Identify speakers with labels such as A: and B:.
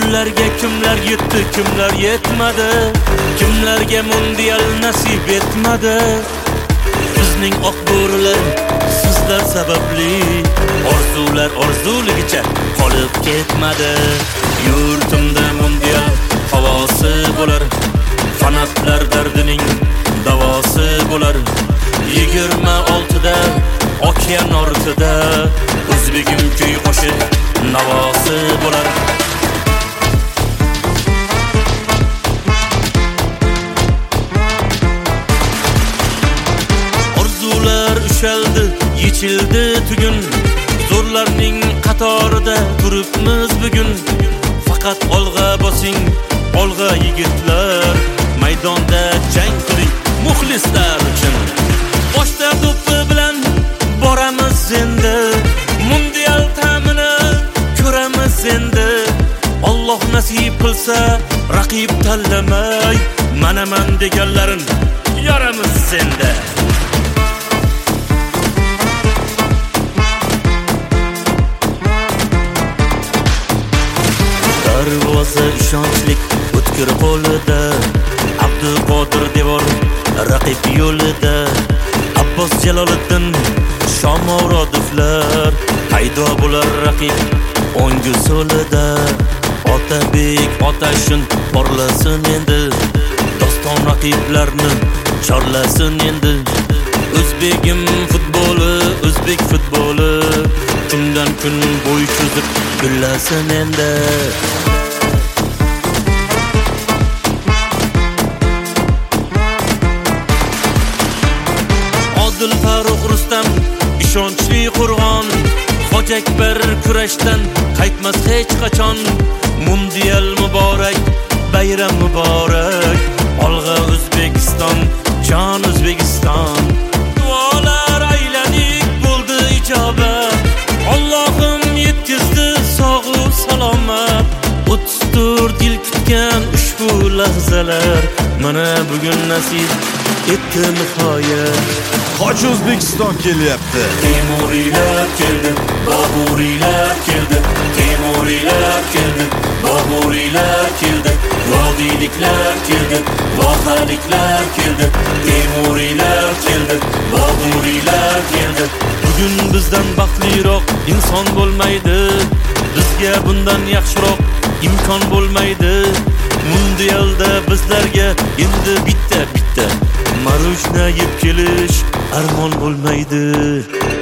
A: Ularga kimlar yetdi, kimlar yetmadi, kimlarga mundial nasib etmadi. Bizning oq bo'rilar sizlar sababli orzular orzuligicha qolib ketmadi. Yurtimda mundial havosi bo'lar, fanatlar dardining davosi bo'lar. 26da okean ortida o'zbegim kuy qo'shiq navosi bo'lar. Orzular ushaldi, yechildi tugun. Zo'rlarning qatorida turibmiz bugun. Faqat olg'a bosing, olg'a yigitlar. Maydonda jang qiling muxlislar uchun. Boshda to'pi bilan boramiz endi, mundial ta'mini ko'ramiz endi. Alloh nasib qilsa raqib tanlamay, manaman deganlarin yoramiz endi. Darvoza ishonchlik o'tkir qo'lida, Abduqodir devor raqib yo'lida. Abbos Jaloliddin, Shomurodovlar paydo bo'lar raqib o'ngu so'lida. Otabek Otashin porlasin endi, doston raqiblarni chorlasin endi. O'zbegim futboli, o'zbek futboli kundan kun bo'y cho'zib gullasin endi. Farruh Rustam ishonchli qo'rg'on, Hoji Akbar kurashdan qaytmas hech qachon. Mundial muborak, bayram muborak, olg'a O'zbekiston, jon O'zbekiston. Duolar ayladik bo'ldi ijobat, Allohim yetkazdi sog'u salomat. 34 yil kutgan ushbu lahzalar mana bugun nasib etdi nihoyat.
B: Hoji O'zbekiston kelyapti.
A: Temuriylar keldi, Boburiylar keldi, Temuriylar keldi, Boburiylar keldi, Vodiyliklar keldi, Vohaliklar keldi, Temuriylar keldi, Boburiylar keldi. Bugun bizdan baxtliroq inson bo'lmaydi, bizga bundan yaxshiroq imkon bo'lmaydi. Mundialda bizlarga endi bitta marujna yeb kelish armon bo'lmaydi.